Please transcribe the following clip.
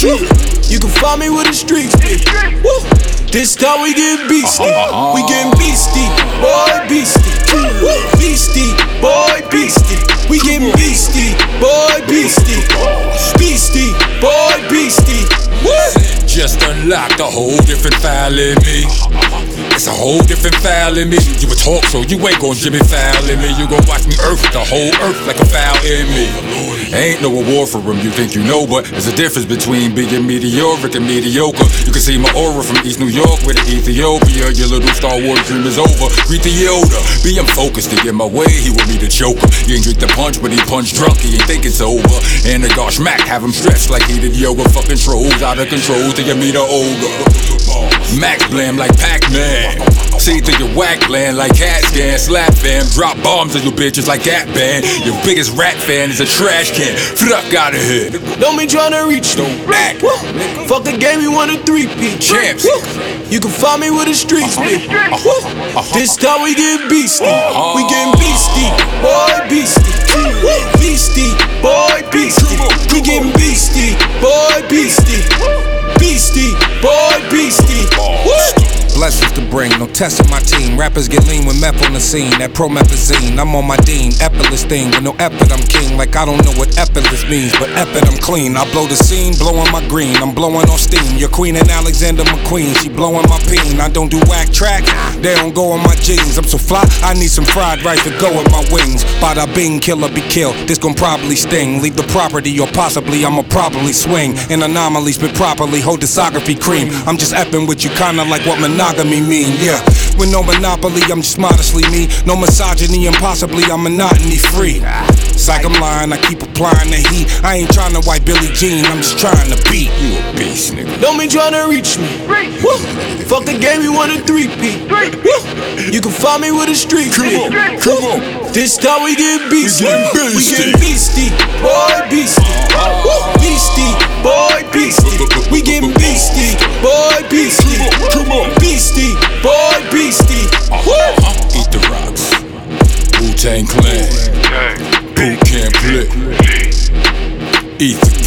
You can find me with the streets, bitch. This time we get beastie. We getting beastie, boy, beastie. Beastie, boy, beastie. We getting beastie, boy, beastie. Beastie, boy, beastie. Just unlocked a whole different file in me. It's a whole different foul in me. You a talk show, you ain't gon' Jimmy Foul in me. You gon' watch me earth the whole earth like a foul in me. Ain't no award for them, you think you know, but there's a difference between being meteoric and mediocre. You can see my aura from East New York with Ethiopia. Your little Star Wars dream is over. Greet the Yoda. Being focused to get my way, he will be the choker. He ain't drink the punch, but he punch drunk, he ain't think it's over. And the gosh Mac have him stretched like he did yoga. Fucking trolls out of control till you meet a ogre. Max blam like Pac-Man. See through your whack land like cat scan. Slap fam, drop bombs on you bitches like that band. Your biggest rat fan is a trash can. Fuck out of here. Don't be tryna reach no back. Fuck the game, you want a 3-peat. Champs. You can find me with the streets, bitch. This time we get beastie. We getting beastie, boy, beastie. Beastie, boy, beastie. We getting beastie, boy, beastie. Beastie, boy, beastie. Blessings to bring, no test on my team. Rappers get lean with meth on the scene. That promethazine, I'm on my dean. Effortless thing, with no effort I'm king. Like I don't know what effortless means, but effort I'm clean. I blow the scene, blowing my green. I'm blowing on steam. Your queen and Alexander McQueen, she blowing my peen. I don't do whack tracks, they don't go on my jeans. I'm so fly, I need some fried rice to go with my wings. Bada bing, killer be killed. This gon' probably sting. Leave the property or possibly I'ma probably swing. An anomaly spit properly, hold discography cream. I'm just effing with you, kinda like what monogamy mean, yeah. With no monopoly, I'm just modestly me. No misogyny, impossibly, I'm monotony free. It's like I'm lying, I keep applying the heat. I ain't trying to wipe Billie Jean, I'm just trying to beat. You a beast, nigga. Don't be tryna reach me. Fuck the game, you want a 3-peat. You can find me with the streets, bitch. This time we get beastie. We get beastie, boy, beastie. Beastie, boy, beastie. We get beastie, boy, beastie. Beastie, boy, beastie. Eat the rocks. Wu-Tang Clan. Boot Camp Lit. Ether